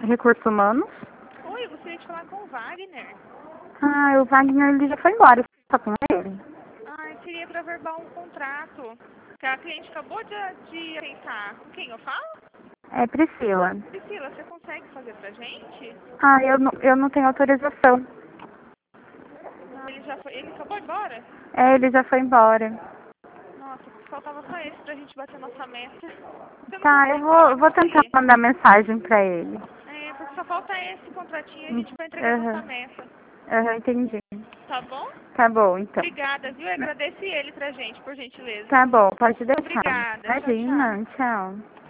Recursos humanos? Oi, eu gostaria de falar com o Wagner. Ah, o Wagner ele já foi embora, você tá com ele? Ai, seria para verbal um contrato que a cliente acabou de aceitar. Com quem eu falo? É Priscila. Priscila, você consegue fazer pra gente? Ah, eu não tenho autorização. Não, ele já foi. Ele acabou de ir embora? É, ele já foi embora. Nossa, faltava só esse pra gente bater nossa meta. Você não Tá, eu consegue falar vou com tentar ele? mandar mensagem pra ele. É, porque só falta esse contratinho e a gente vai entregar nossa Aham, meta. entendi. Tá bom? Tá bom, então. Obrigada, viu? Agradece ele pra gente, por gentileza. Tá bom, pode deixar. Obrigada. Tchau, tchau. Imagina, tchau.